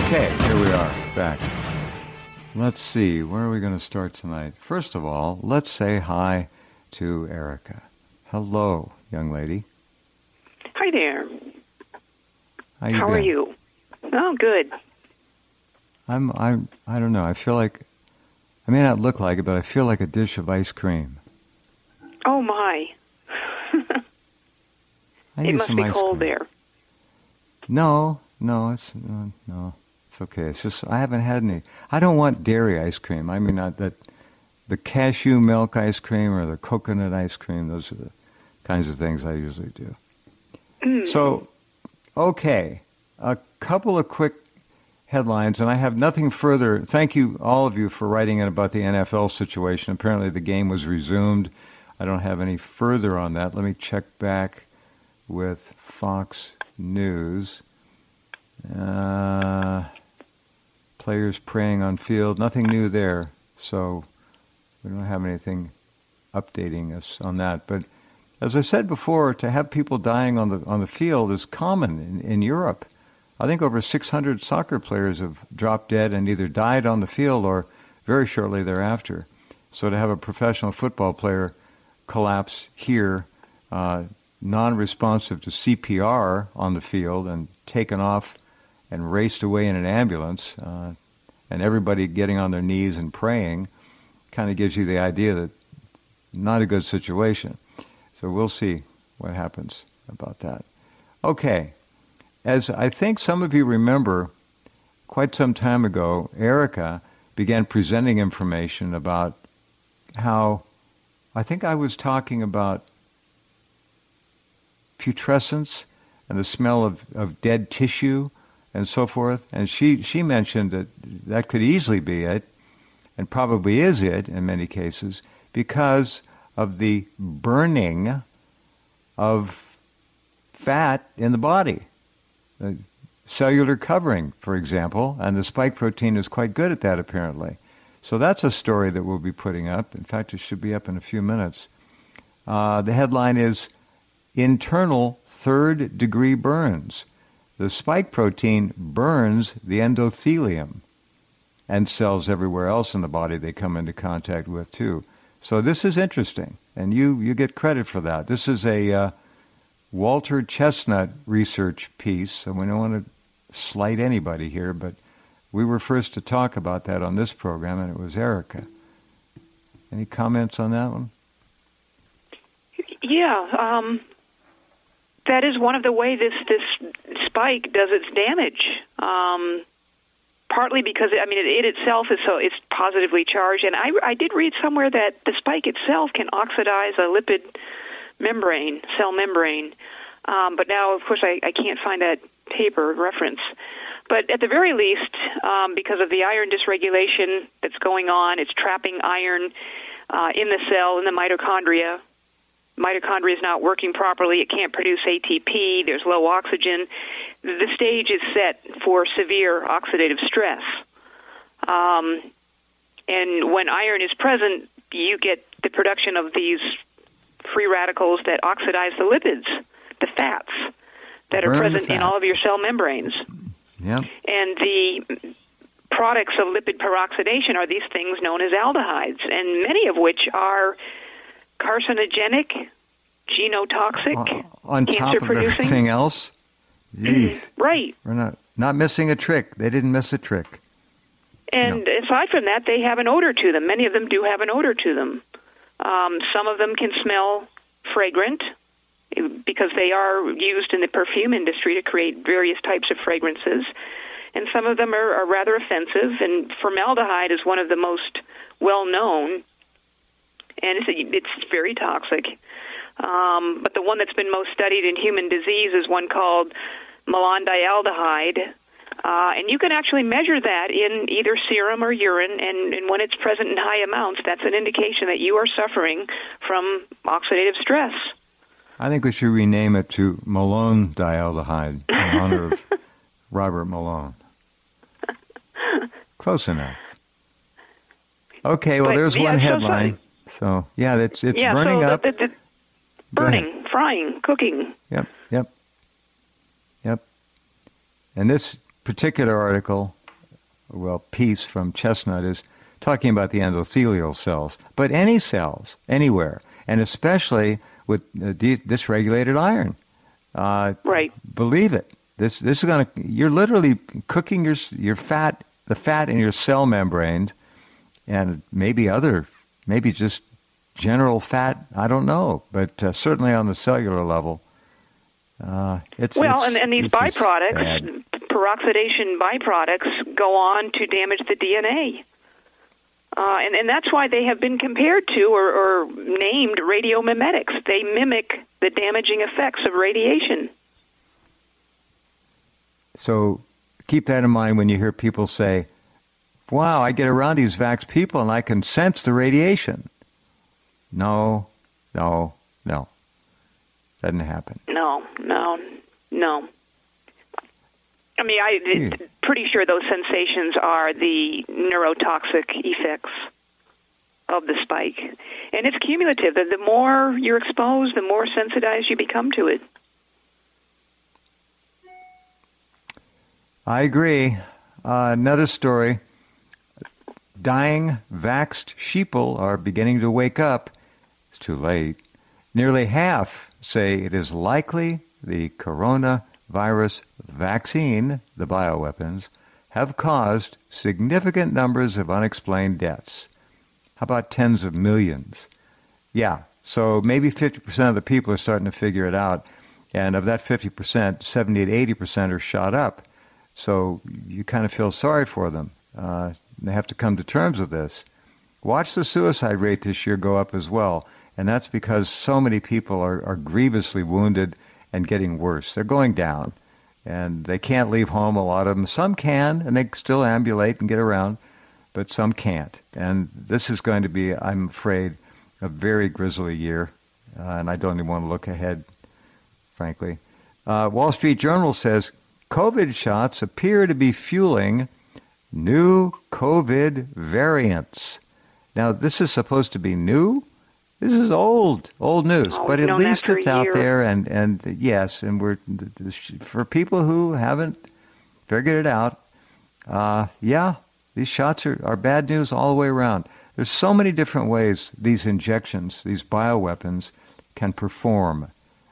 Okay, here we are, back. Let's see, where are we going to start tonight? First of all, let's say hi to Erica. Hello, young lady. Hi there. How are you? Oh, good. I don't know. I feel like, I may not look like it, but I feel like a dish of ice cream. Oh, my. It must be cold there. No, it's okay. It's just I haven't had any. I don't want dairy ice cream. I mean, not that the cashew milk ice cream or the coconut ice cream. Those are the kinds of things I usually do. So, okay, a couple of quick headlines, and I have nothing further. Thank you, all of you, for writing in about the NFL situation. Apparently, the game was resumed. I don't have any further on that. Let me check back with Fox News. Players praying on field. Nothing new there, so we don't have anything updating us on that. But as I said before, to have people dying on the field is common in Europe. I think over 600 soccer players have dropped dead and either died on the field or very shortly thereafter. So to have a professional football player collapse here, non-responsive to CPR on the field and taken off and raced away in an ambulance, and everybody getting on their knees and praying, kind of gives you the idea that not a good situation. So we'll see what happens about that. Okay. As I think some of you remember, quite some time ago, Erica began presenting information about how, I think I was talking about putrescence and the smell of dead tissue and so forth. And she mentioned that could easily be it, and probably is it in many cases, because of the burning of fat in the body. Cellular covering, for example, and the spike protein is quite good at that, apparently. So that's a story that we'll be putting up. In fact, it should be up in a few minutes. The headline is Internal Third-Degree Burns. The spike protein burns the endothelium and cells everywhere else in the body they come into contact with, too. So this is interesting, and you get credit for that. This is a Walter Chestnut research piece, so we don't want to slight anybody here, but we were first to talk about that on this program, and it was Erica. Any comments on that one? Yeah, that is one of the ways this spike does its damage. Partly because it itself is it's positively charged, and I did read somewhere that the spike itself can oxidize a lipid membrane, cell membrane. But now, of course, I can't find that paper reference. But at the very least, because of the iron dysregulation that's going on, it's trapping iron in the cell, in the mitochondria. Mitochondria is not working properly. It can't produce ATP. There's low oxygen. The stage is set for severe oxidative stress. And when iron is present, you get the production of these free radicals that oxidize the lipids, the fats that are present in all of your cell membranes. Yeah. And the products of lipid peroxidation are these things known as aldehydes, and many of which are carcinogenic, genotoxic, on top of everything else. Jeez. Right. We're not missing a trick. They didn't miss a trick. And aside from that, they have an odor to them. Many of them do have an odor to them. Some of them can smell fragrant because they are used in the perfume industry to create various types of fragrances. And some of them are rather offensive, and formaldehyde is one of the most well-known, and it's very toxic. But the one that's been most studied in human disease is one called malondialdehyde, and you can actually measure that in either serum or urine, and when it's present in high amounts, that's an indication that you are suffering from oxidative stress. I think we should rename it to malondialdehyde in honor of Robert Malone. Close enough. Okay, well, there's one headline. So, it's burning up. Burning, frying, cooking. Yep. And this particular article well, Peace from Chestnut is talking about the endothelial cells, but any cells, anywhere, and especially with dysregulated iron. Right. Believe it. This is going to, you're literally cooking your fat, the fat in your cell membranes, and maybe just general fat, I don't know, but certainly on the cellular level. And these byproducts, peroxidation byproducts, go on to damage the DNA. And that's why they have been compared to or named radiomimetics. They mimic the damaging effects of radiation. So keep that in mind when you hear people say, wow, I get around these vax people and I can sense the radiation. No. Doesn't happen. No. I mean, I'm pretty sure those sensations are the neurotoxic effects of the spike. And it's cumulative. The more you're exposed, the more sensitized you become to it. I agree. Another story. Dying vaxxed sheeple are beginning to wake up. It's too late. Nearly half say it is likely the coronavirus vaccine, the bioweapons, have caused significant numbers of unexplained deaths. How about tens of millions? Yeah, so maybe 50% of the people are starting to figure it out. And of that 50%, 70 to 80% are shot up. So you kind of feel sorry for them. They have to come to terms with this. Watch the suicide rate this year go up as well. And that's because so many people are grievously wounded and getting worse. They're going down. And they can't leave home, a lot of them. Some can, and they still ambulate and get around, but some can't. And this is going to be, I'm afraid, a very grisly year. And I don't even want to look ahead, frankly. Wall Street Journal says, COVID shots appear to be fueling new COVID variants. Now, this is supposed to be new. This is old news, but at least it's out there, and yes, and we're for people who haven't figured it out. These shots are bad news all the way around. There's so many different ways these injections, these bioweapons, can perform,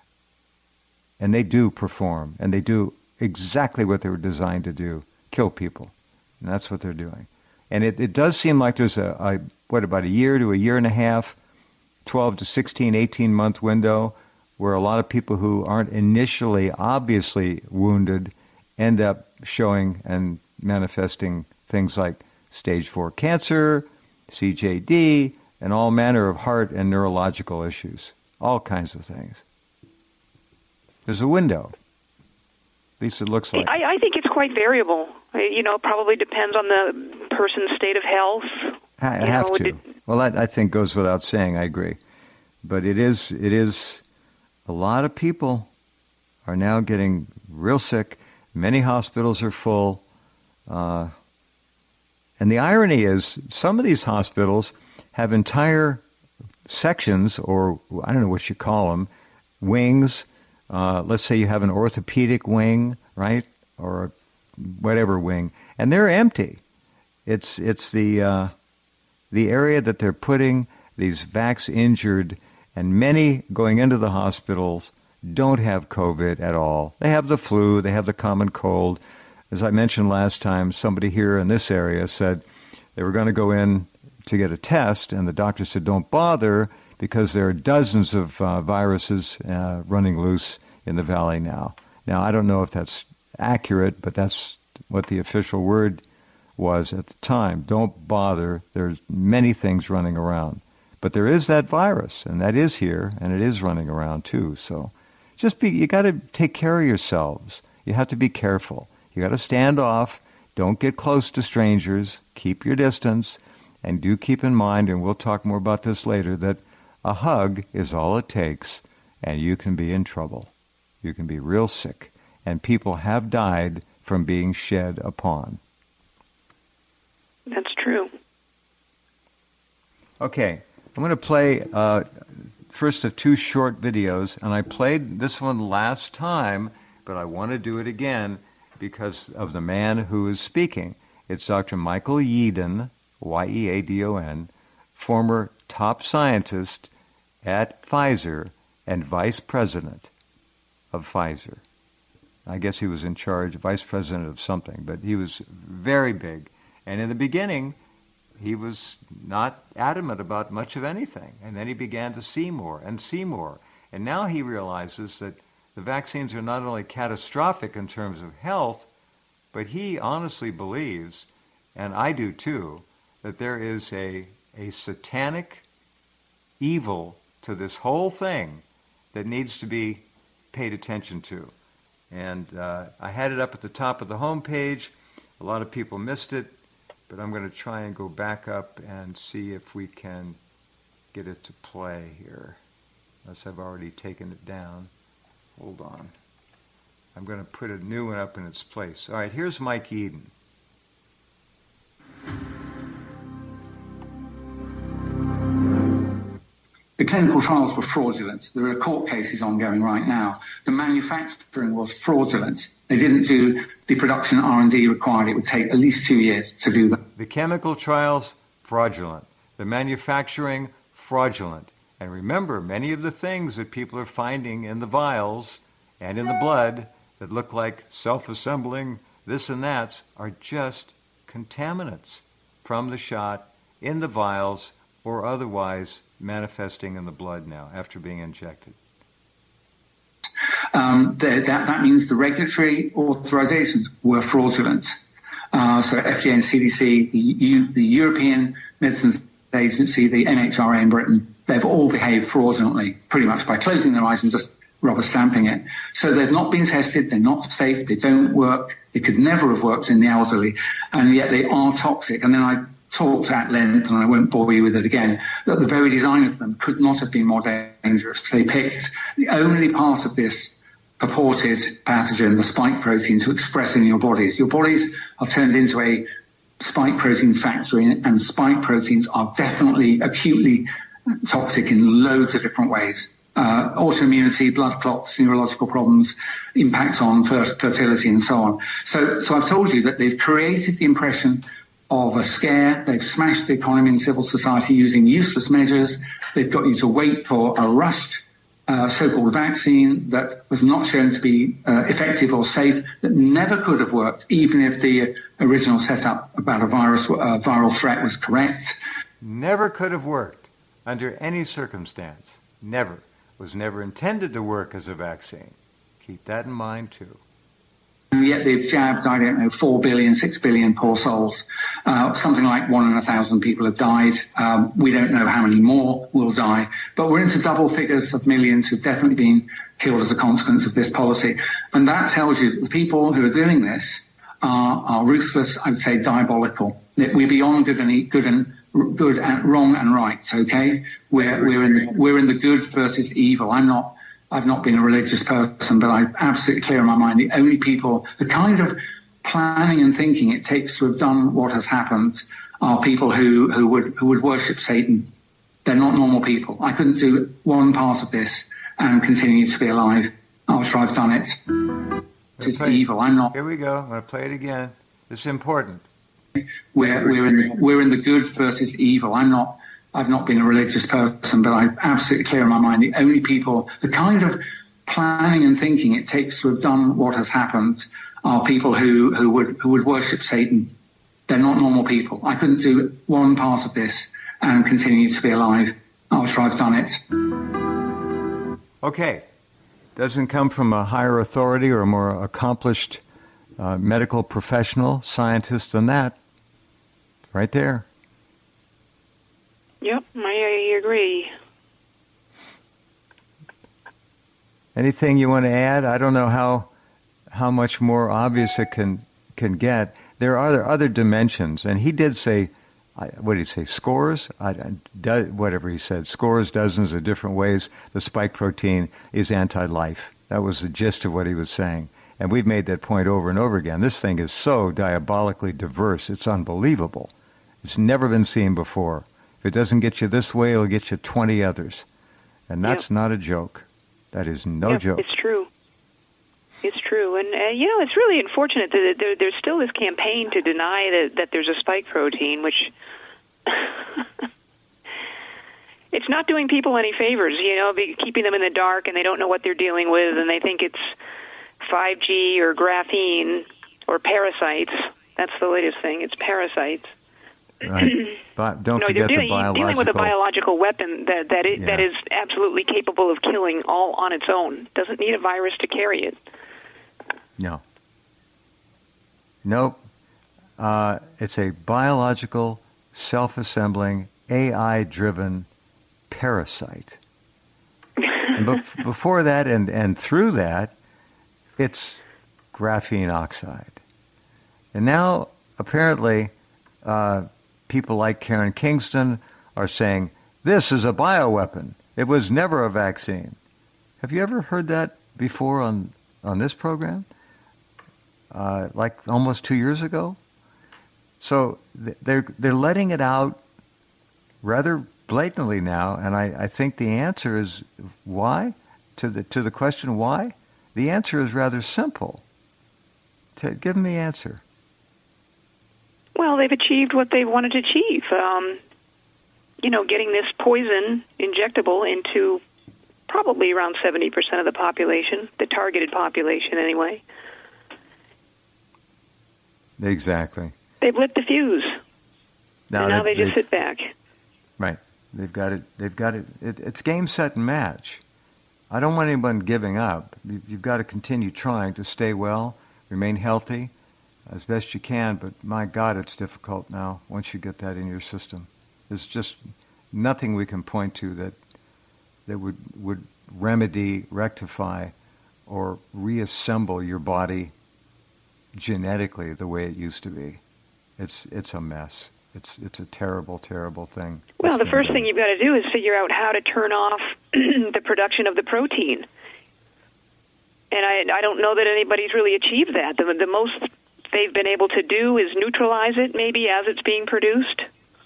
and they do perform, and they do exactly what they were designed to do: kill people, and that's what they're doing. And it does seem like there's about a year to a year and a half, 12 to 16, 18-month window where a lot of people who aren't initially obviously wounded end up showing and manifesting things like stage 4 cancer, CJD, and all manner of heart and neurological issues, all kinds of things. There's a window. At least it looks like. I think it's quite variable. Probably depends on the person's state of health. I have to. Well, that I think goes without saying. I agree, but it is. A lot of people are now getting real sick. Many hospitals are full, and the irony is, some of these hospitals have entire sections, or I don't know what you call them, wings. Let's say you have an orthopedic wing, right, or whatever wing, and they're empty. It's the area that they're putting these vax-injured, and many going into the hospitals don't have COVID at all. They have the flu, they have the common cold. As I mentioned last time, somebody here in this area said they were going to go in to get a test, and the doctor said, don't bother, because there are dozens of viruses running loose in the valley now. Now, I don't know if that's accurate, but that's what the official word was at the time. Don't bother. There's many things running around. But there is that virus, and that is here, and it is running around too. So you got to take care of yourselves. You have to be careful. You got to stand off. Don't get close to strangers. Keep your distance. And do keep in mind, and we'll talk more about this later, that a hug is all it takes, and you can be in trouble. You can be real sick. And people have died from being shed upon. That's true. Okay, I'm going to play first of two short videos, and I played this one last time, but I want to do it again because of the man who is speaking. It's Dr. Michael Yeadon, Yeadon, former top scientist at Pfizer and vice president of Pfizer. I guess he was in charge, vice president of something, but he was very big. And in the beginning, he was not adamant about much of anything. And then he began to see more and see more. And now he realizes that the vaccines are not only catastrophic in terms of health, but he honestly believes, and I do too, that there is a satanic evil to this whole thing that needs to be paid attention to. And I had it up at the top of the homepage. A lot of people missed it, but I'm going to try and go back up and see if we can get it to play here, unless I've already taken it down. Hold on. I'm going to put a new one up in its place. All right, here's Mike Yeadon. The clinical trials were fraudulent. There are court cases ongoing right now. The manufacturing was fraudulent. They didn't do the production R&D required. It would take at least 2 years to do that. The chemical trials, fraudulent. The manufacturing, fraudulent. And remember, many of the things that people are finding in the vials and in the blood that look like self-assembling this and that are just contaminants from the shot in the vials or otherwise manifesting in the blood now after being injected. That means the regulatory authorizations were fraudulent. So FDA and CDC, the European Medicines Agency, the MHRA in Britain, they've all behaved fraudulently, pretty much by closing their eyes and just rubber stamping it. So they've not been tested, they're not safe, they don't work, they could never have worked in the elderly, and yet they are toxic. And then I talked at length, and I won't bore you with it again, that the very design of them could not have been more dangerous. They picked the only part of this purported pathogen, the spike protein, to express in your bodies. Your bodies are turned into a spike protein factory, and spike proteins are definitely acutely toxic in loads of different ways. Autoimmunity, blood clots, neurological problems, impact on fertility, and so on. So I've told you that they've created the impression of a scare. They've smashed the economy and civil society using useless measures. They've got you to wait for a rushed so-called vaccine that was not shown to be effective or safe, that never could have worked, even if the original setup about a viral threat was correct. Never could have worked under any circumstance. Never. Was never intended to work as a vaccine. Keep that in mind too. And yet they've jabbed, 4 billion, 6 billion poor souls. Something like 1 in 1,000 people have died. We don't know how many more will die. But we're into double figures of millions who've definitely been killed as a consequence of this policy. And that tells you that the people who are doing this are ruthless, I would say diabolical. That we're beyond good and wrong and right, okay? We're in the good versus evil. I've not been a religious person, but I'm absolutely clear in my mind the only people, the kind of planning and thinking it takes to have done what has happened are people who would worship Satan. They're not normal people. I couldn't do one part of this and continue to be alive after I've done it. It's evil. I'm not. Here we go. I'm going to play it again. This is important. We're in the good versus evil. I've not been a religious person, but I'm absolutely clear in my mind the only people, the kind of planning and thinking it takes to have done what has happened are people who would worship Satan. They're not normal people. I couldn't do one part of this and continue to be alive after I've done it. Okay. Doesn't come from a higher authority or a more accomplished medical professional, scientist than that. Right there. Yep, I agree. Anything you want to add? I don't know how much more obvious it can get. There are other dimensions, and he did say, what did he say, scores? Whatever he said, scores, dozens of different ways the spike protein is anti-life. That was the gist of what he was saying. And we've made that point over and over again. This thing is so diabolically diverse. It's unbelievable. It's never been seen before. If it doesn't get you this way, it'll get you 20 others. And that's not a joke. That is no joke. It's true. It's true, and it's really unfortunate that there's still this campaign to deny that there's a spike protein, which it's not doing people any favors. Keeping them in the dark, and they don't know what they're dealing with, and they think it's 5G or graphene or parasites. That's the latest thing. It's parasites. Right. But don't forget the biological. Dealing with a biological weapon that is absolutely capable of killing all on its own. Doesn't need a virus to carry it. No. Nope. It's a biological, self-assembling, AI-driven parasite. And before that and through that, it's graphene oxide. And now, apparently, people like Karen Kingston are saying, this is a bioweapon. It was never a vaccine. Have you ever heard that before on this program? Like almost 2 years ago? So they're letting it out rather blatantly now, and I think the answer is why? To the question why? The answer is rather simple. Give them the answer. Well, they've achieved what they wanted to achieve. Getting this poison injectable into probably around 70% of the population, the targeted population anyway. Exactly. They've lit the fuse. Now they just sit back. Right. They've got it. It's game, set, and match. I don't want anyone giving up. You've got to continue trying to stay well, remain healthy as best you can, but my God, it's difficult now once you get that in your system. There's just nothing we can point to that would remedy, rectify, or reassemble your body genetically the way it used to be. It's a mess. It's a terrible, terrible thing. Well, the first thing you've got to do is figure out how to turn off the production of the protein. And I don't know that anybody's really achieved that. The most they've been able to do is neutralize it, maybe as it's being produced.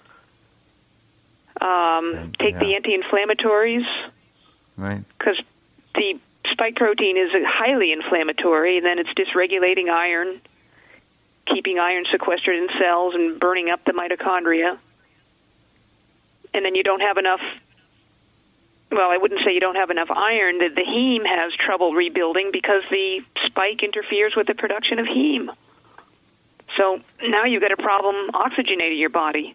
Take the anti-inflammatories. Right. Because the spike protein is highly inflammatory, and then it's dysregulating iron, keeping iron sequestered in cells and burning up the mitochondria. And then you don't have enough, well, I wouldn't say you don't have enough iron. The heme has trouble rebuilding because the spike interferes with the production of heme. So now you've got a problem oxygenating your body.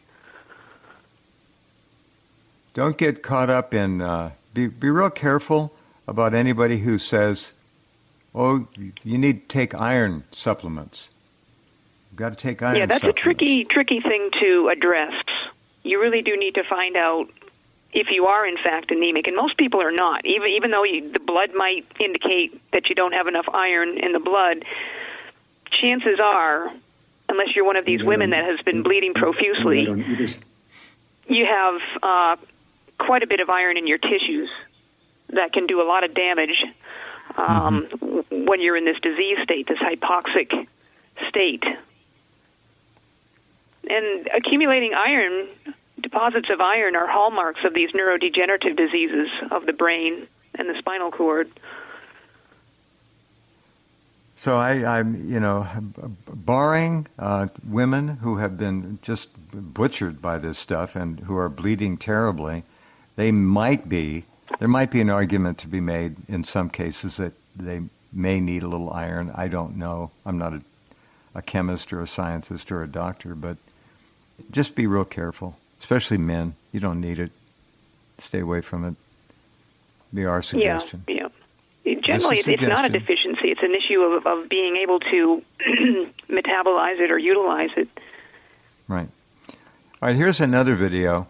Don't get caught up in, be real careful about anybody who says, oh, you need to take iron supplements. You've got to take iron supplements. Yeah, that's a tricky thing to address. You really do need to find out if you are, in fact, anemic. And most people are not. Even though the blood might indicate that you don't have enough iron in the blood, chances are, unless you're one of these women that has been bleeding profusely, you have quite a bit of iron in your tissues that can do a lot of damage when you're in this disease state, this hypoxic state. And accumulating iron, deposits of iron, are hallmarks of these neurodegenerative diseases of the brain and the spinal cord. So I'm, barring women who have been just butchered by this stuff and who are bleeding terribly, there might be an argument to be made in some cases that they may need a little iron. I don't know. I'm not a chemist or a scientist or a doctor, but just be real careful, especially men. You don't need it. Stay away from it. Be our suggestion. Yeah. Generally, it's not a deficiency. It's an issue of being able to metabolize it or utilize it. Right. All right, here's another video.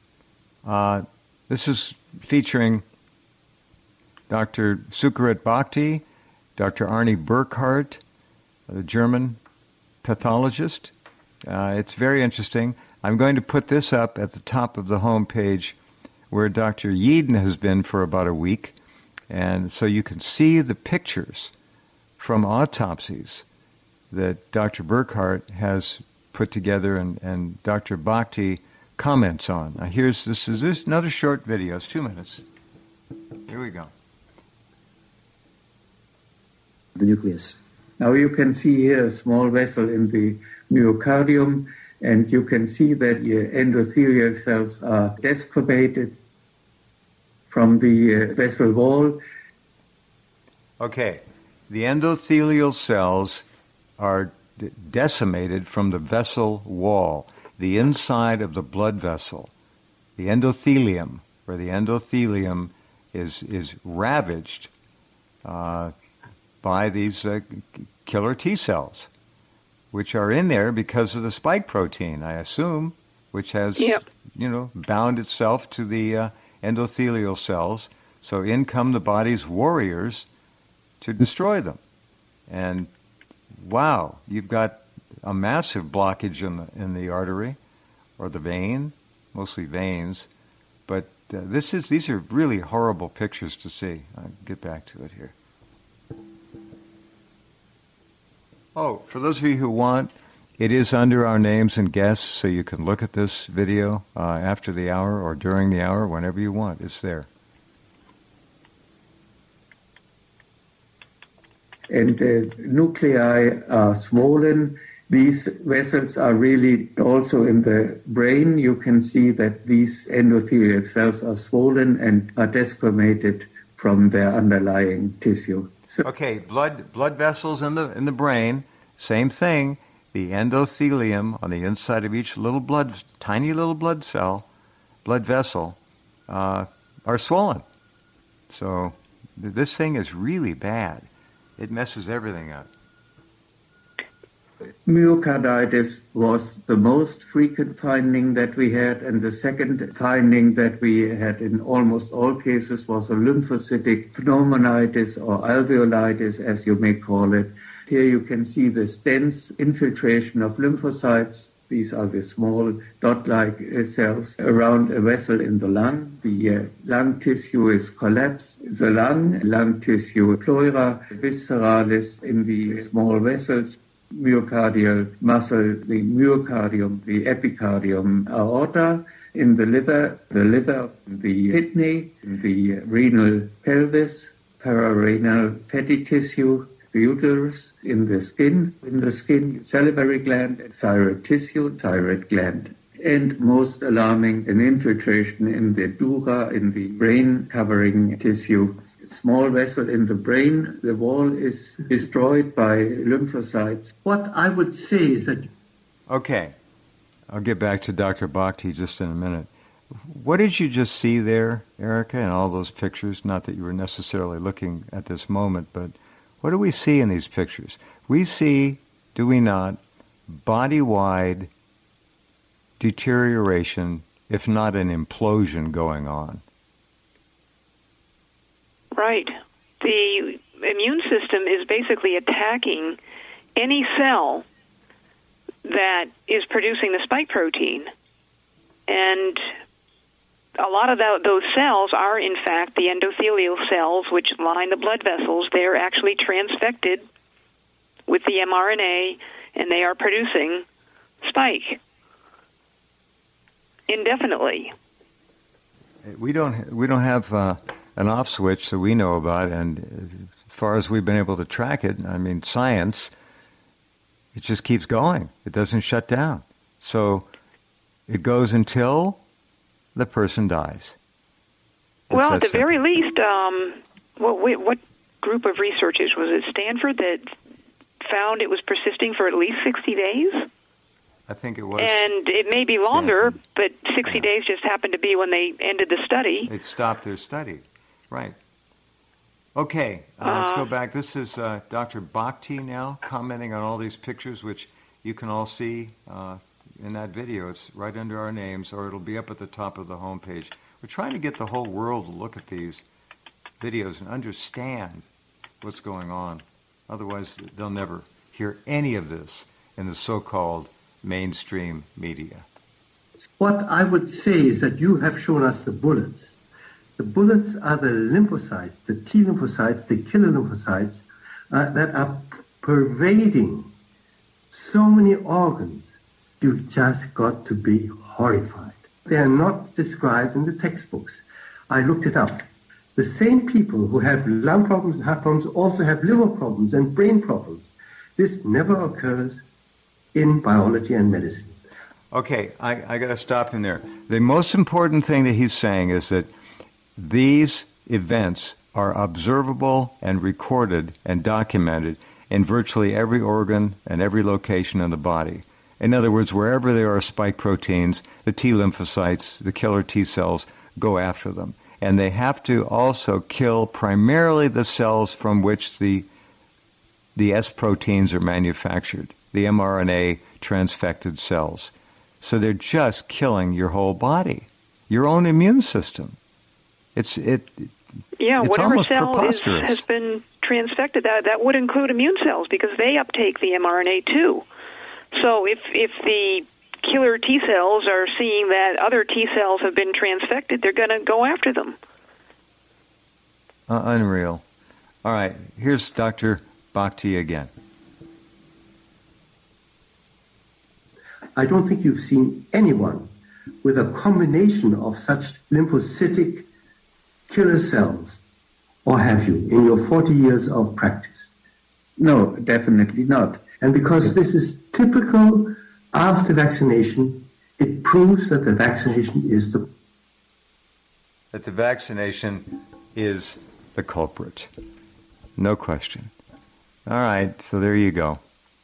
This is featuring Dr. Sucharit Bhakdi, Dr. Arnie Burkhardt, the German pathologist. It's very interesting. I'm going to put this up at the top of the home page where Dr. Yeadon has been for about a week. And so you can see the pictures from autopsies that Dr. Burkhardt has put together and Dr. Bhakdi comments on. Now this is another short video. It's 2 minutes. Here we go. the nucleus. Now you can see here a small vessel in the myocardium, and you can see that your endothelial cells are desquamated from the vessel wall. Okay, the endothelial cells are decimated from the vessel wall, the inside of the blood vessel. The endothelium, or the endothelium, is ravaged by these killer T cells, which are in there because of the spike protein, I assume, which has, bound itself to the endothelial cells. So in come the body's warriors to destroy them. And wow, you've got a massive blockage in the artery or the vein, mostly veins. But these are really horrible pictures to see. I'll get back to it here. Oh, for those of you who want, it is under our names and guests, so you can look at this video after the hour or during the hour, whenever you want. It's there. And the nuclei are swollen. These vessels are really also in the brain. You can see that these endothelial cells are swollen and are desquamated from their underlying tissue. Okay, blood vessels in the brain, same thing. The endothelium on the inside of each tiny little blood vessel, are swollen. So this thing is really bad. It messes everything up. Myocarditis was the most frequent finding that we had, and the second finding that we had in almost all cases was a lymphocytic pneumonitis or alveolitis, as you may call it. Here you can see this dense infiltration of lymphocytes. These are the small dot-like cells around a vessel in the lung. The lung tissue is collapsed. The lung tissue, pleura visceralis in the small vessels, myocardial muscle, the myocardium, the epicardium, aorta, in the liver, the kidney, the renal pelvis, pararenal fatty tissue, the uterus, in the skin, salivary gland, thyroid tissue, thyroid gland. And most alarming, an infiltration in the dura, in the brain covering tissue. Small vessel in the brain, the wall is destroyed by lymphocytes. What I would say is that... Okay, I'll get back to Dr. Bhakti just in a minute. What did you just see there, Erica, in all those pictures? Not that you were necessarily looking at this moment, but what do we see in these pictures? We see, do we not, body-wide deterioration, if not an implosion going on. Right. The immune system is basically attacking any cell that is producing the spike protein. And a lot of those cells are, in fact, the endothelial cells which line the blood vessels. They're actually transfected with the mRNA, and they are producing spike indefinitely. We don't have an off switch that we know about, and as far as we've been able to track it, I mean, science, it just keeps going. It doesn't shut down. So it goes until the person dies. Well, at the very least, what group of researchers was it? Stanford that found it was persisting for at least 60 days? I think it was. And it may be longer, but 60 days just happened to be when they ended the study. They stopped their study. Right. Okay, let's go back. This is Dr. Bhakti now commenting on all these pictures, which you can all see in that video. It's right under our names, or it'll be up at the top of the homepage. We're trying to get the whole world to look at these videos and understand what's going on. Otherwise, they'll never hear any of this in the so-called mainstream media. What I would say is that you have shown us the bullets. The bullets are the lymphocytes, the T lymphocytes, the killer lymphocytes that are pervading so many organs. You've just got to be horrified. They are not described in the textbooks. I looked it up. The same people who have lung problems and heart problems also have liver problems and brain problems. This never occurs in biology and medicine. Okay, I got to stop him there. The most important thing that he's saying is that these events are observable and recorded and documented in virtually every organ and every location in the body. In other words, wherever there are spike proteins, the T lymphocytes, the killer T cells, go after them. And they have to also kill primarily the cells from which the S proteins are manufactured, the mRNA transfected cells. So they're just killing your whole body, your own immune system. It's whatever almost cell preposterous. has been transfected, that would include immune cells because they uptake the mRNA too. So if the killer T cells are seeing that other T cells have been transfected, they're going to go after them. Unreal. All right, here's Dr. Bhakti again. I don't think you've seen anyone with a combination of such lymphocytic killer cells, or have you, in your 40 years of practice? No, definitely not. And because this is typical after vaccination, it proves that the vaccination is the culprit. No question. All right, so there you go.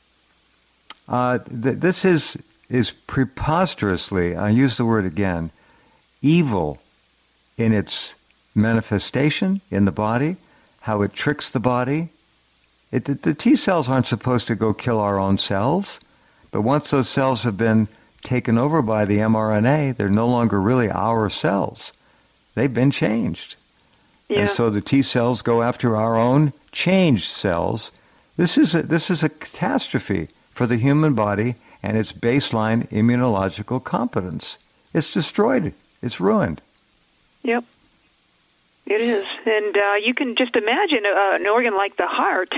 This is preposterously, I use the word again, evil in its manifestation in the body, how it tricks the body. The T cells aren't supposed to go kill our own cells, but once those cells have been taken over by the mRNA, they're no longer really our cells. They've been changed. Yeah. And so the T cells go after our own changed cells. This is a catastrophe for the human body and its baseline immunological competence. It's destroyed. It's ruined. Yep. It is. And you can just imagine an organ like the heart,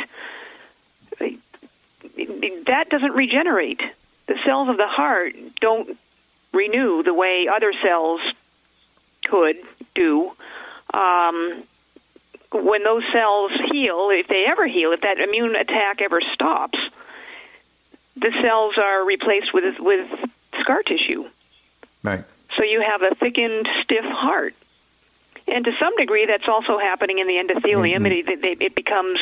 that doesn't regenerate. The cells of the heart don't renew the way other cells could do. When those cells heal, if they ever heal, if that immune attack ever stops, the cells are replaced with scar tissue. Right. So you have a thickened, stiff heart. And to some degree, that's also happening in the endothelium. Mm-hmm. It becomes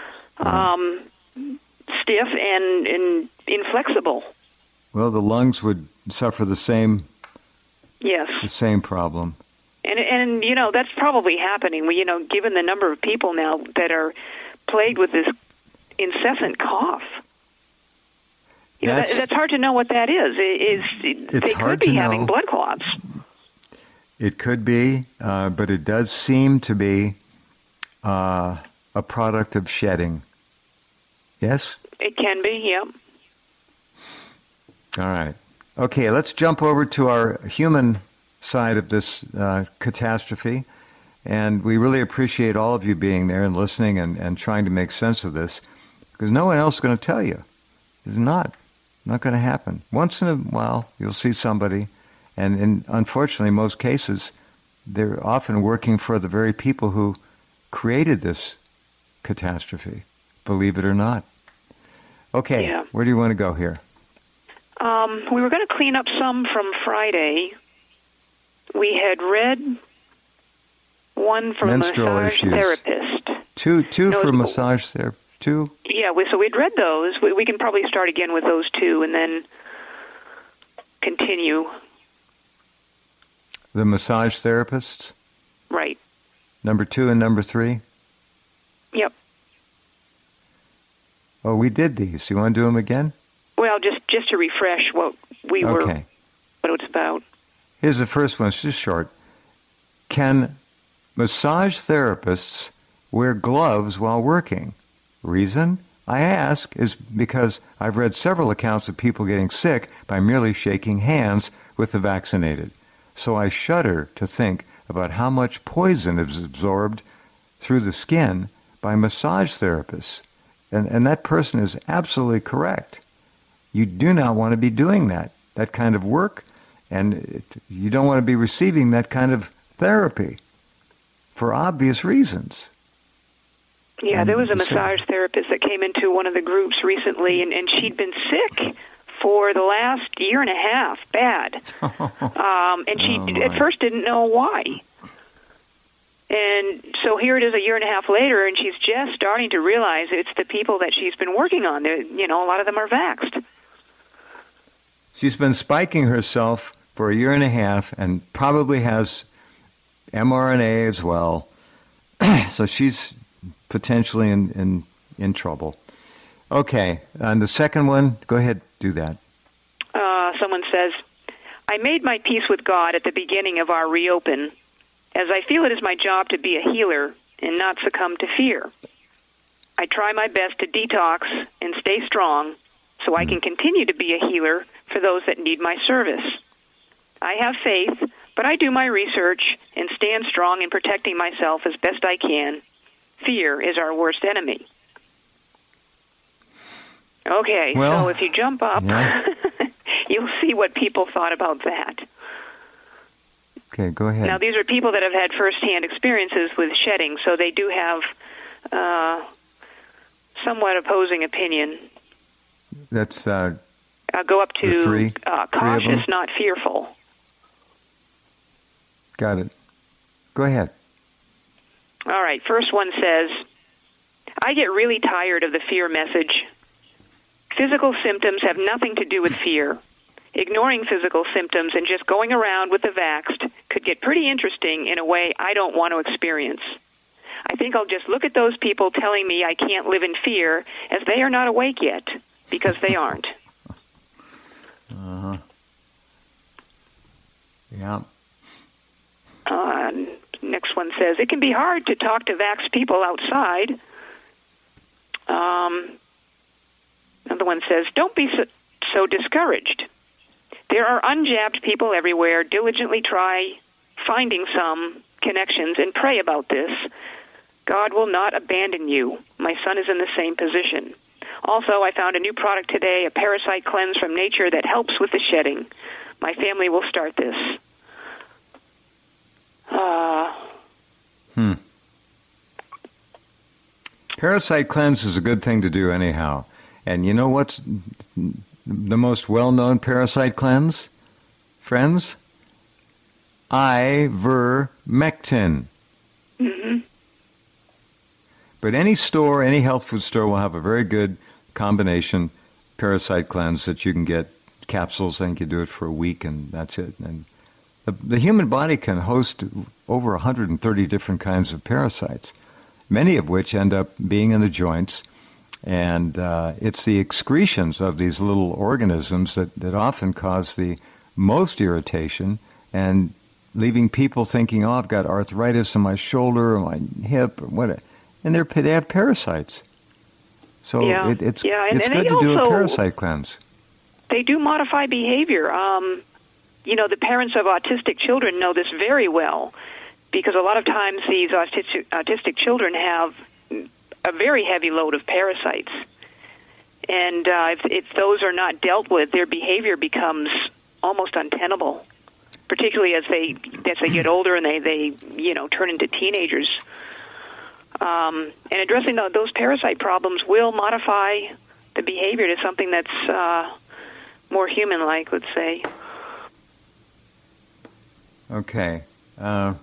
stiff and inflexible. Well, the lungs would suffer the same. Yes. The same problem. And you know, that's probably happening. You know, given the number of people now that are plagued with this incessant cough. You know, that's hard to know what that is. They could be having blood clots. It could be, but it does seem to be a product of shedding. Yes? It can be, yep. All right. Okay, let's jump over to our human side of this catastrophe. And we really appreciate all of you being there and listening and trying to make sense of this, because no one else is going to tell you. It's not going to happen. Once in a while, you'll see somebody, and unfortunately, in most cases, they're often working for the very people who created this catastrophe, believe it or not. Okay, yeah. Where do you want to go here? We were going to clean up some from Friday. We had read one from menstrual a massage issues. Therapist. Two for massage therapist. Two? Yeah, so we'd read those. We can probably start again with those two and then continue. The massage therapists? Right. Number 2 and number 3? Yep. Oh, we did these. You want to do them again? Well, just to refresh what we were, what it's about. Here's the first one. It's just short. Can massage therapists wear gloves while working? Reason I ask is because I've read several accounts of people getting sick by merely shaking hands with the vaccinated. So I shudder to think about how much poison is absorbed through the skin by massage therapists. And that person is absolutely correct. You do not want to be doing that kind of work, and you don't want to be receiving that kind of therapy for obvious reasons. Yeah, And there was a the massage therapist that came into one of the groups recently, and she'd been sick for the last year and a half, bad. And she at first didn't know why. And so here it is a year and a half later, and she's just starting to realize it's the people that she's been working on. You know, a lot of them are vaxxed. She's been spiking herself for a year and a half and probably has mRNA as well. So she's potentially in trouble. Okay, and the second one, go ahead, do that. Someone says, I made my peace with God at the beginning of our reopen, as I feel it is my job to be a healer and not succumb to fear. I try my best to detox and stay strong so I can continue to be a healer for those that need my service. I have faith, but I do my research and stand strong in protecting myself as best I can. Fear is our worst enemy. Okay, well, so if you jump up, yeah. you'll see what people thought about that. Okay, go ahead. Now, these are people that have had firsthand experiences with shedding, so they do have somewhat opposing opinion. That's go up to three cautious, not fearful. Got it. Go ahead. All right, first one says, I get really tired of the fear message. Physical symptoms have nothing to do with fear. Ignoring physical symptoms and just going around with the vaxxed could get pretty interesting in a way I don't want to experience. I think I'll just look at those people telling me I can't live in fear as they are not awake yet, because they aren't. Uh-huh. Yeah. Next one says, it can be hard to talk to vaxxed people outside. Another one says, don't be so discouraged. There are unjabbed people everywhere. Diligently try finding some connections and pray about this. God will not abandon you. My son is in the same position. Also, I found a new product today, a parasite cleanse from nature that helps with the shedding. My family will start this. Parasite cleanse is a good thing to do anyhow. And you know what's the most well-known parasite cleanse, friends? Ivermectin. Mm-hmm. But any store, any health food store will have a very good combination parasite cleanse that you can get capsules. I think you do it for a week and that's it. And the human body can host over 130 different kinds of parasites, many of which end up being in the joints. And it's the excretions of these little organisms that often cause the most irritation and leaving people thinking, oh, I've got arthritis in my shoulder or my hip or whatever. And they have parasites. So it's good to do a parasite cleanse. They do modify behavior. The parents of autistic children know this very well because a lot of times these autistic children have a very heavy load of parasites. And if those are not dealt with, their behavior becomes almost untenable, particularly as they get older and they turn into teenagers. And addressing those parasite problems will modify the behavior to something that's more human-like, let's say. Okay. The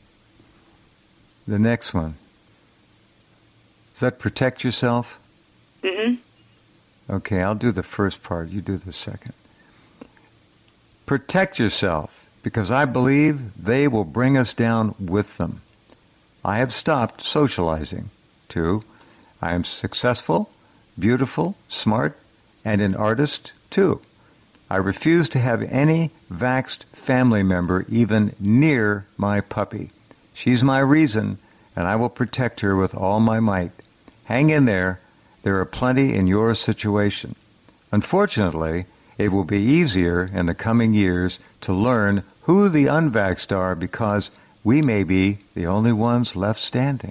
next one. Does that protect yourself? Mm-hmm. Okay, I'll do the first part. You do the second. Protect yourself, because I believe they will bring us down with them. I have stopped socializing. 2, I am successful, beautiful, smart, and an artist, too. I refuse to have any vaxxed family member even near my puppy. She's my reason, and I will protect her with all my might. Hang in there. There are plenty in your situation. Unfortunately, it will be easier in the coming years to learn who the unvaxxed are because we may be the only ones left standing.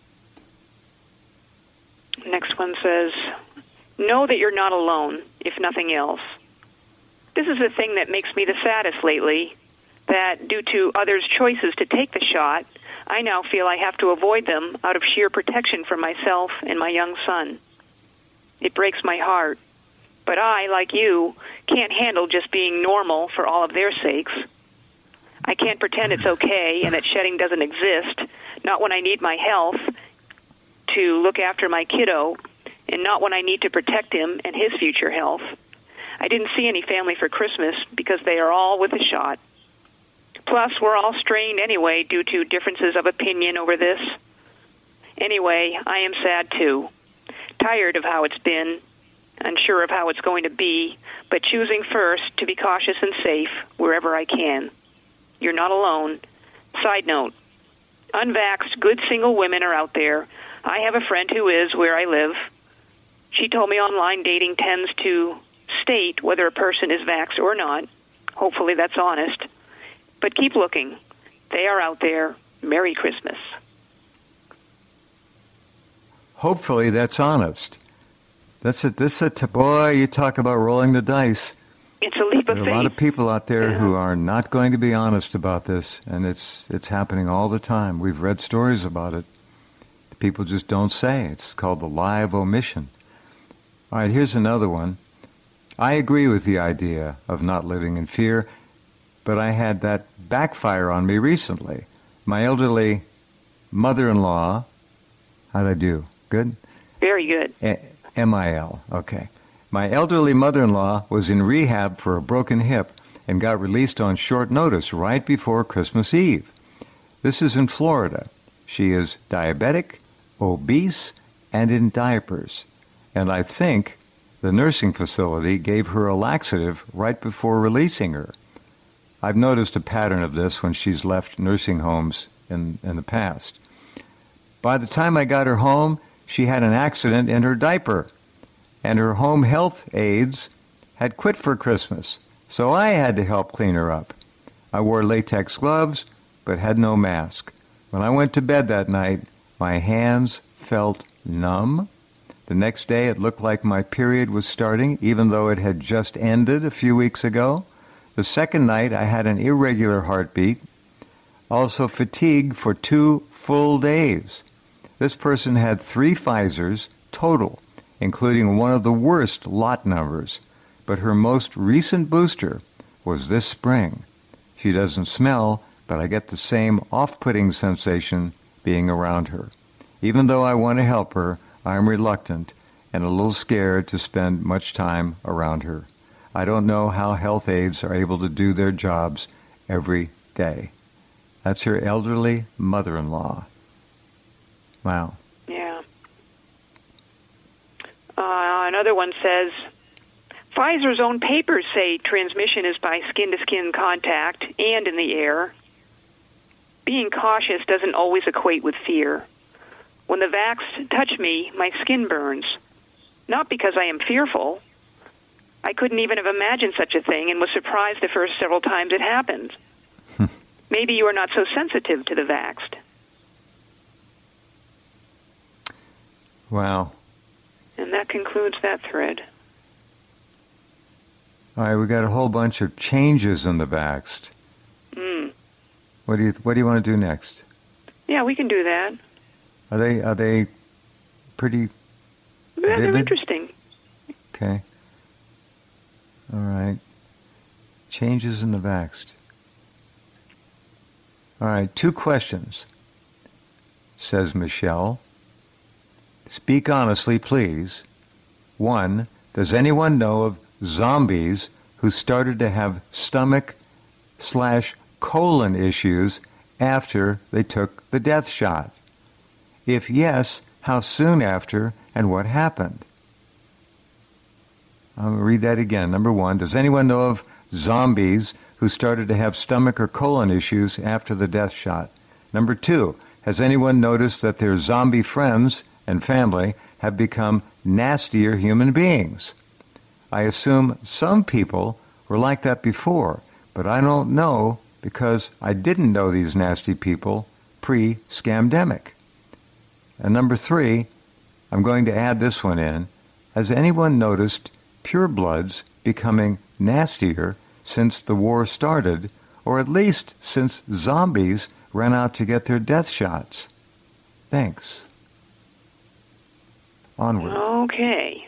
Next one says, know that you're not alone, if nothing else. This is the thing that makes me the saddest lately. that due to others' choices to take the shot, I now feel I have to avoid them out of sheer protection for myself and my young son. It breaks my heart. But I, like you, can't handle just being normal for all of their sakes. I can't pretend it's okay and that shedding doesn't exist, not when I need my health to look after my kiddo, and not when I need to protect him and his future health. I didn't see any family for Christmas because they are all with the shot. Plus, we're all strained anyway due to differences of opinion over this. Anyway, I am sad too. Tired of how it's been, unsure of how it's going to be, but choosing first to be cautious and safe wherever I can. You're not alone. Side note, unvaxxed, good single women are out there. I have a friend who is where I live. She told me online dating tends to state whether a person is vaxxed or not. Hopefully that's honest. But keep looking. They are out there. Merry Christmas. Hopefully that's honest. Boy, you talk about rolling the dice. It's a leap of faith. There are a lot of people out there who are not going to be honest about this, and it's happening all the time. We've read stories about it. People just don't say. It's called the lie of omission. All right, here's another one. I agree with the idea of not living in fear, but I had that backfire on me recently. My elderly mother-in-law, how'd I do? Good? Very good. MIL, okay. My elderly mother-in-law was in rehab for a broken hip and got released on short notice right before Christmas Eve. This is in Florida. She is diabetic, obese, and in diapers. And I think the nursing facility gave her a laxative right before releasing her. I've noticed a pattern of this when she's left nursing homes in the past. By the time I got her home, she had an accident in her diaper, and her home health aides had quit for Christmas, so I had to help clean her up. I wore latex gloves, but had no mask. When I went to bed that night, my hands felt numb. The next day, it looked like my period was starting, even though it had just ended a few weeks ago. The second night, I had an irregular heartbeat, also fatigue for 2 full days. This person had 3 Pfizers total, including one of the worst lot numbers, but her most recent booster was this spring. She doesn't smell, but I get the same off-putting sensation being around her. Even though I want to help her, I am reluctant and a little scared to spend much time around her. I don't know how health aides are able to do their jobs every day. That's her elderly mother-in-law. Wow. Yeah. Another one says, Pfizer's own papers say transmission is by skin-to-skin contact and in the air. Being cautious doesn't always equate with fear. When the vax touch me, my skin burns. Not because I am fearful. I couldn't even have imagined such a thing and was surprised the first several times it happened. Maybe you are not so sensitive to the vaxxed. Wow. And that concludes that thread. All right, we got a whole bunch of changes in the vaxxed. What do you want to do next? Yeah, we can do that. Are they pretty They're vivid? interesting. Okay. All right. Changes in the vaxxed. All right, 2 questions, says Michelle. Speak honestly, please. 1, does anyone know of zombies who started to have stomach/colon issues after they took the death shot? If yes, how soon after and what happened? I'll read that again. Number 1, does anyone know of zombies who started to have stomach or colon issues after the death shot? Number 2, has anyone noticed that their zombie friends and family have become nastier human beings? I assume some people were like that before, but I don't know because I didn't know these nasty people pre-scamdemic. And number 3, I'm going to add this one in. Has anyone noticed purebloods becoming nastier since the war started, or at least since zombies ran out to get their death shots. Thanks. Onward. Okay.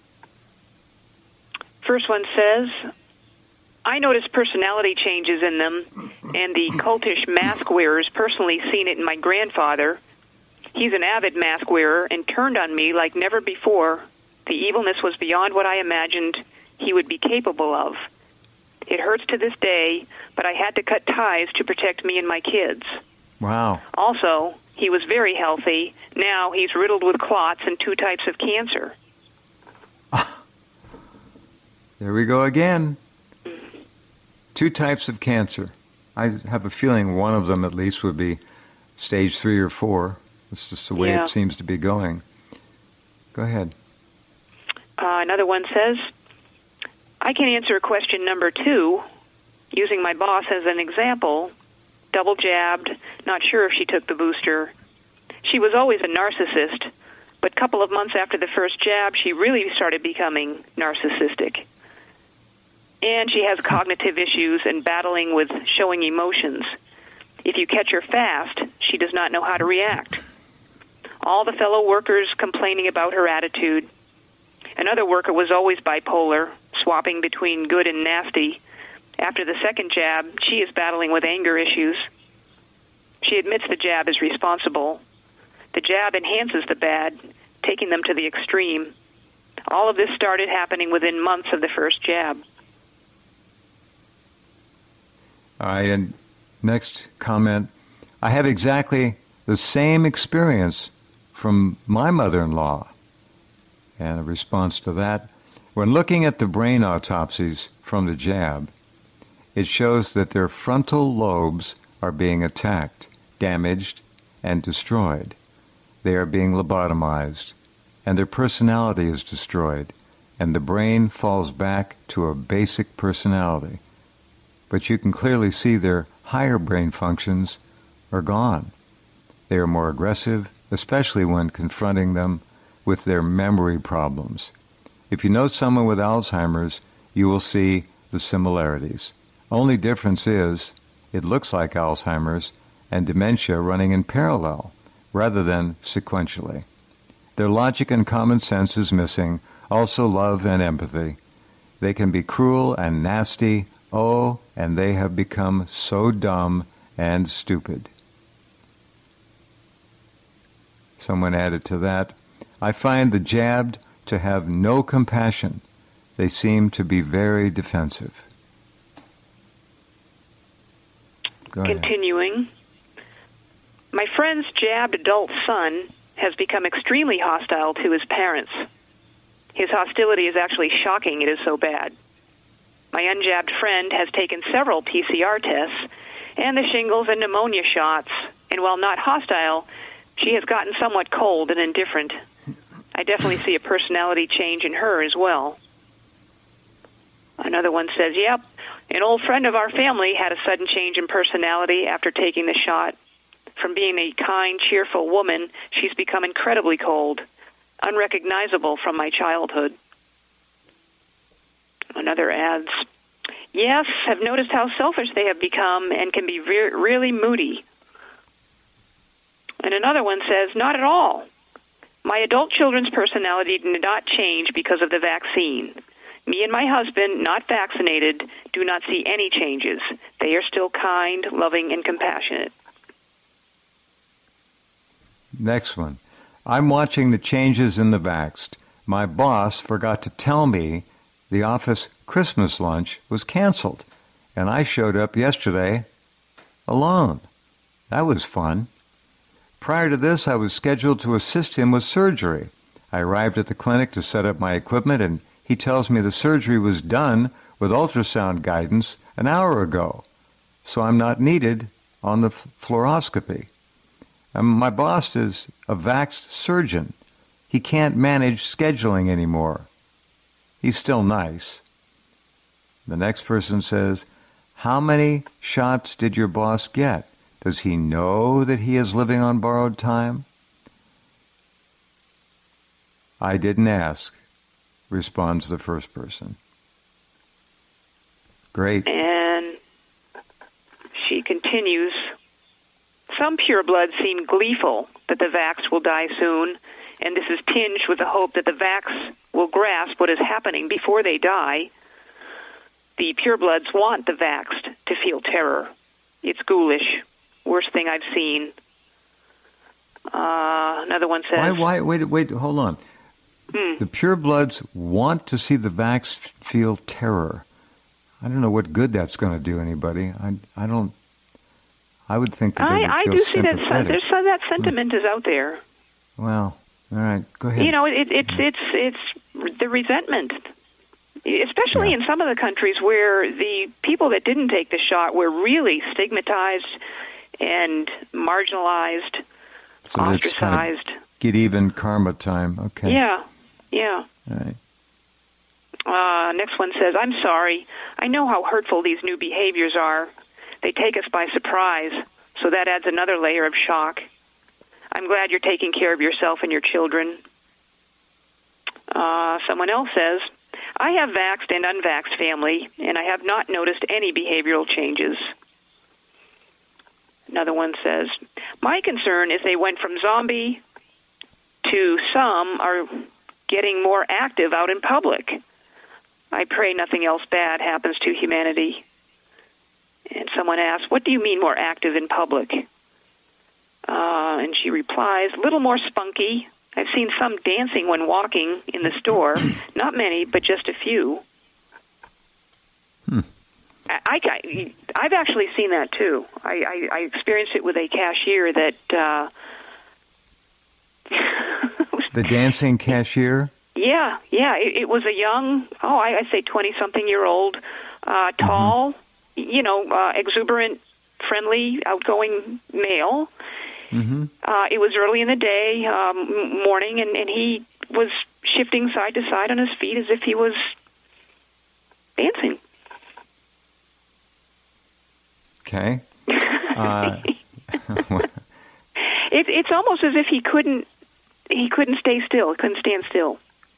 First one says, I noticed personality changes in them, and the cultish mask wearers personally seen it in my grandfather. He's an avid mask wearer and turned on me like never before. The evilness was beyond what I imagined he would be capable of. It hurts to this day, but I had to cut ties to protect me and my kids. Wow. Also, he was very healthy. Now he's riddled with clots and 2 types of cancer. There we go again. 2 types of cancer. I have a feeling one of them at least would be stage 3 or 4. That's just the way it seems to be going. Go ahead. Another one says, I can answer question number 2 using my boss as an example. Double jabbed, not sure if she took the booster. She was always a narcissist, but a couple of months after the first jab, she really started becoming narcissistic. And she has cognitive issues and battling with showing emotions. If you catch her fast, she does not know how to react. All the fellow workers complaining about her attitude. Another worker was always bipolar, swapping between good and nasty. After the second jab, she is battling with anger issues. She admits the jab is responsible. The jab enhances the bad, taking them to the extreme. All of this started happening within months of the first jab. All right, and next comment. I have exactly the same experience from my mother-in-law. And a response to that, when looking at the brain autopsies from the jab, it shows that their frontal lobes are being attacked, damaged, and destroyed. They are being lobotomized, and their personality is destroyed, and the brain falls back to a basic personality. But you can clearly see their higher brain functions are gone. They are more aggressive, especially when confronting them with their memory problems. If you know someone with Alzheimer's, you will see the similarities. Only difference is it looks like Alzheimer's and dementia running in parallel rather than sequentially. Their logic and common sense is missing, also love and empathy. They can be cruel and nasty, and they have become so dumb and stupid. Someone added to that, I find the jabbed to have no compassion. They seem to be very defensive. Go ahead. Continuing. My friend's jabbed adult son has become extremely hostile to his parents. His hostility is actually shocking. It is so bad. My unjabbed friend has taken several PCR tests and the shingles and pneumonia shots, and while not hostile, she has gotten somewhat cold and indifferent. I definitely see a personality change in her as well. Another one says, yep, an old friend of our family had a sudden change in personality after taking the shot. From being a kind, cheerful woman, she's become incredibly cold, unrecognizable from my childhood. Another adds, yes, I've noticed how selfish they have become and can be really moody. And another one says, not at all. My adult children's personality did not change because of the vaccine. Me and my husband, not vaccinated, do not see any changes. They are still kind, loving, and compassionate. Next one. I'm watching the changes in the vaxxed. My boss forgot to tell me the office Christmas lunch was canceled, and I showed up yesterday alone. That was fun. Prior to this, I was scheduled to assist him with surgery. I arrived at the clinic to set up my equipment, and he tells me the surgery was done with ultrasound guidance an hour ago, so I'm not needed on the fluoroscopy. My boss is a vaxxed surgeon. He can't manage scheduling anymore. He's still nice. The next person says, how many shots did your boss get? Does he know that he is living on borrowed time? I didn't ask, responds the first person. Great. And she continues, some purebloods seem gleeful that the vax will die soon, and this is tinged with the hope that the vax will grasp what is happening before they die. The purebloods want the vaxxed to feel terror. It's ghoulish. Worst thing I've seen. Another one says... Wait, hold on. The purebloods want to see the vax feel terror. I don't know what good that's going to do anybody. I would think that they would I feel do see sympathetic. that sentiment is out there. Well, all right, go ahead. You know, it's the resentment, especially in some of the countries where the people that didn't take the shot were really stigmatized and marginalized, so ostracized. Kind of get even karma time. Okay. Yeah. All right. Next one says, I'm sorry. I know how hurtful these new behaviors are. They take us by surprise, so that adds another layer of shock. I'm glad you're taking care of yourself and your children. Someone else says, I have vaxxed and unvaxxed family, and I have not noticed any behavioral changes. Another one says, my concern is they went from zombie to some are getting more active out in public. I pray nothing else bad happens to humanity. And someone asks, what do you mean more active in public? And she replies, little more spunky. I've seen some dancing when walking in the store. Not many, but just a few. I've actually seen that, too. I experienced it with a cashier that... the dancing cashier? Yeah. It was a young, I'd say 20-something-year-old, tall, exuberant, friendly, outgoing male. Mm-hmm. It was early in the day, morning, and he was shifting side to side on his feet as if he was dancing. Okay. It's almost as if he couldn't stay still, couldn't stand still.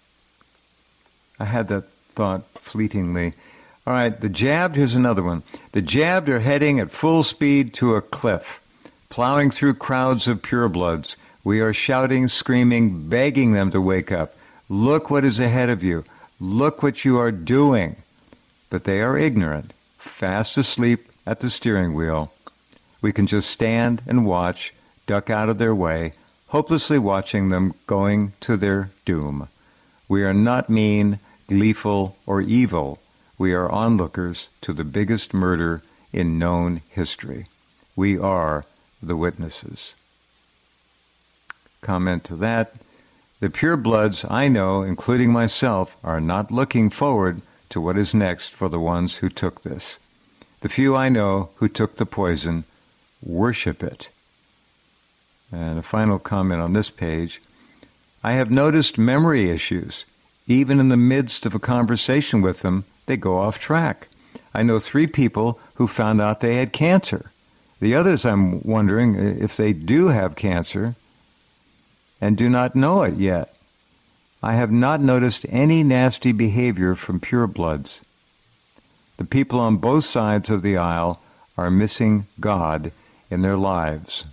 I had that thought fleetingly. All right, the jabbed, here's another one. The jabbed are heading at full speed to a cliff, plowing through crowds of purebloods. We are shouting, screaming, begging them to wake up. Look what is ahead of you. Look what you are doing. But they are ignorant, fast asleep at the steering wheel. We can just stand and watch, duck out of their way, hopelessly watching them going to their doom. We are not mean, gleeful, or evil. We are onlookers to the biggest murder in known history. We are the witnesses. Comment to that. The purebloods I know, including myself, are not looking forward to what is next for the ones who took this. The few I know who took the poison worship it. And a final comment on this page. I have noticed memory issues. Even in the midst of a conversation with them, they go off track. I know 3 people who found out they had cancer. The others, I'm wondering if they do have cancer and do not know it yet. I have not noticed any nasty behavior from purebloods. The people on both sides of the aisle are missing God in their lives.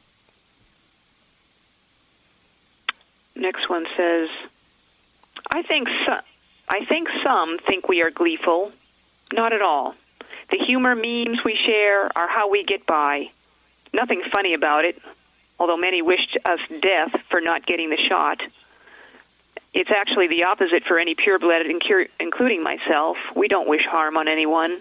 Next one says, I think some think we are gleeful. Not at all. The humor memes we share are how we get by. Nothing funny about it, although many wished us death for not getting the shot. It's actually the opposite for any pureblood, including myself. We don't wish harm on anyone.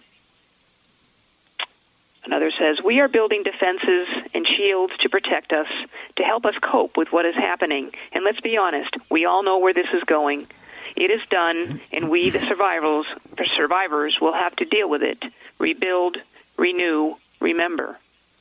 Another says, we are building defenses and shields to protect us, to help us cope with what is happening. And let's be honest, we all know where this is going. It is done, and we, the survivors, will have to deal with it. Rebuild, renew, remember.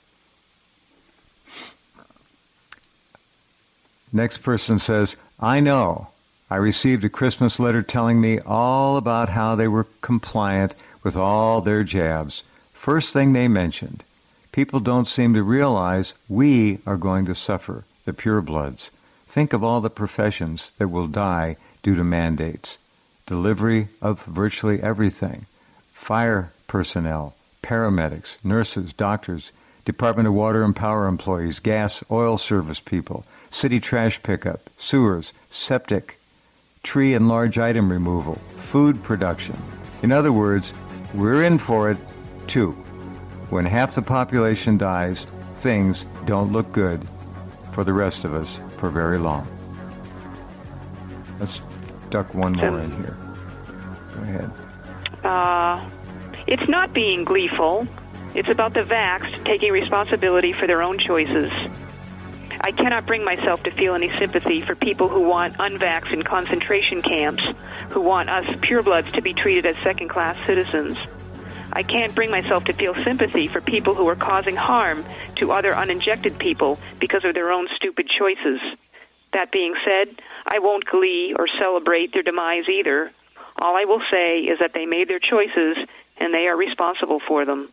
Next person says, I know. I received a Christmas letter telling me all about how they were compliant with all their jabs. First thing they mentioned, people don't seem to realize we are going to suffer, the purebloods. Think of all the professions that will die due to mandates. Delivery of virtually everything. Fire personnel, paramedics, nurses, doctors, Department of Water and Power employees, gas, oil service people, city trash pickup, sewers, septic, tree and large item removal, food production. In other words, we're in for it too. When half the population dies, things don't look good for the rest of us for very long. Let's duck one more in here. Go ahead. It's not being gleeful. It's about the vaxxed taking responsibility for their own choices. I cannot bring myself to feel any sympathy for people who want unvaxxed in concentration camps, who want us purebloods to be treated as second-class citizens. I can't bring myself to feel sympathy for people who are causing harm to other uninjected people because of their own stupid choices. That being said, I won't glee or celebrate their demise either. All I will say is that they made their choices and they are responsible for them.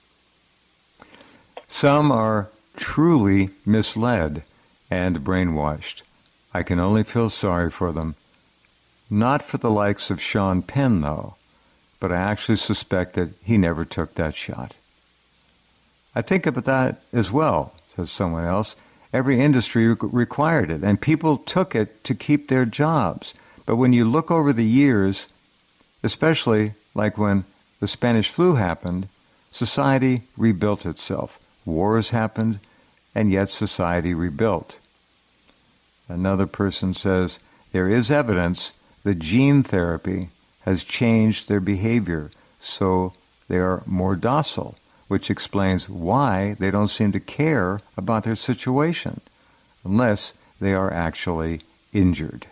Some are truly misled and brainwashed. I can only feel sorry for them. Not for the likes of Sean Penn, though, but I actually suspect that he never took that shot. I think about that as well, says someone else. Every industry required it, and people took it to keep their jobs. But when you look over the years, especially like when the Spanish flu happened, society rebuilt itself. Wars happened, and yet society rebuilt. Another person says, there is evidence that gene therapy has changed their behavior, so they are more docile, which explains why they don't seem to care about their situation, unless they are actually injured.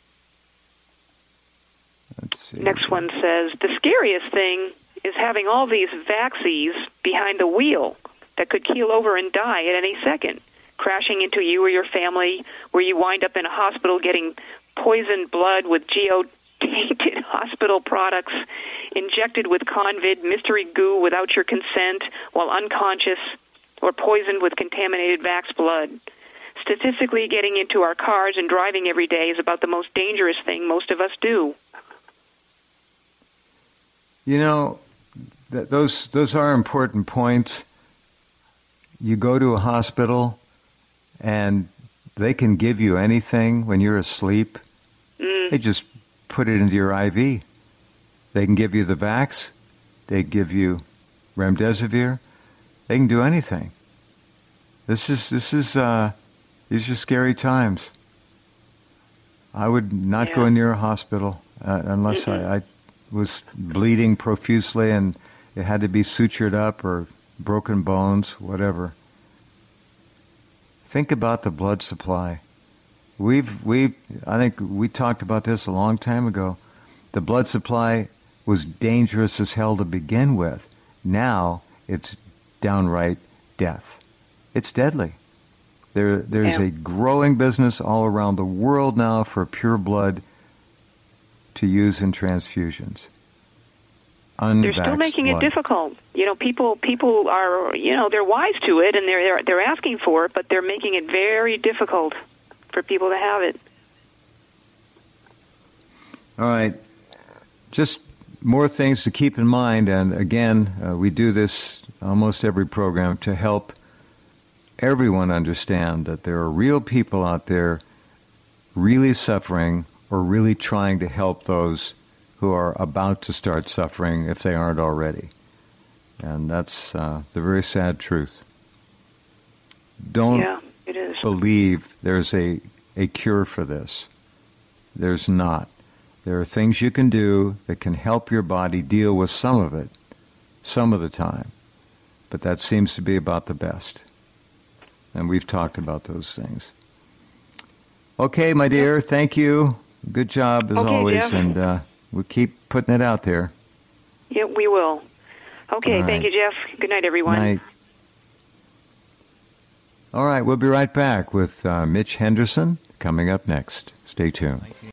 Let's see. Next one says, the scariest thing is having all these vaxies behind the wheel that could keel over and die at any second, crashing into you or your family, where you wind up in a hospital getting poisoned blood with geo-tainted hospital products, injected with Convid mystery goo without your consent while unconscious, or poisoned with contaminated vax blood. Statistically, getting into our cars and driving every day is about the most dangerous thing most of us do. You know, those are important points. You go to a hospital and they can give you anything when you're asleep. They just put it into your IV. They can give you the vax. They give you remdesivir. They can do anything. These are scary times. I would not go near a hospital unless I was bleeding profusely and it had to be sutured up or broken bones, whatever. Think about the blood supply. I think we talked about this a long time ago. The blood supply was dangerous as hell to begin with. Now it's downright death. It's deadly. There's a growing business all around the world now for pure blood to use in transfusions. They're still making it difficult. You know, people are, they're wise to it and they're asking for it, but they're making it very difficult for people to have it. All right. Just more things to keep in mind, and again, we do this almost every program to help everyone understand that there are real people out there really suffering or really trying to help those who are about to start suffering if they aren't already. And that's the very sad truth. Don't believe there's a cure for this. There's not. There are things you can do that can help your body deal with some of it, some of the time. But that seems to be about the best. And we've talked about those things. Okay, my dear, thank you. Good job as always. Jeff. And we'll keep putting it out there. Yeah, we will. Okay, thank you, Jeff. Good night, everyone. Night. All right, we'll be right back with Mitch Henderson coming up next. Stay tuned.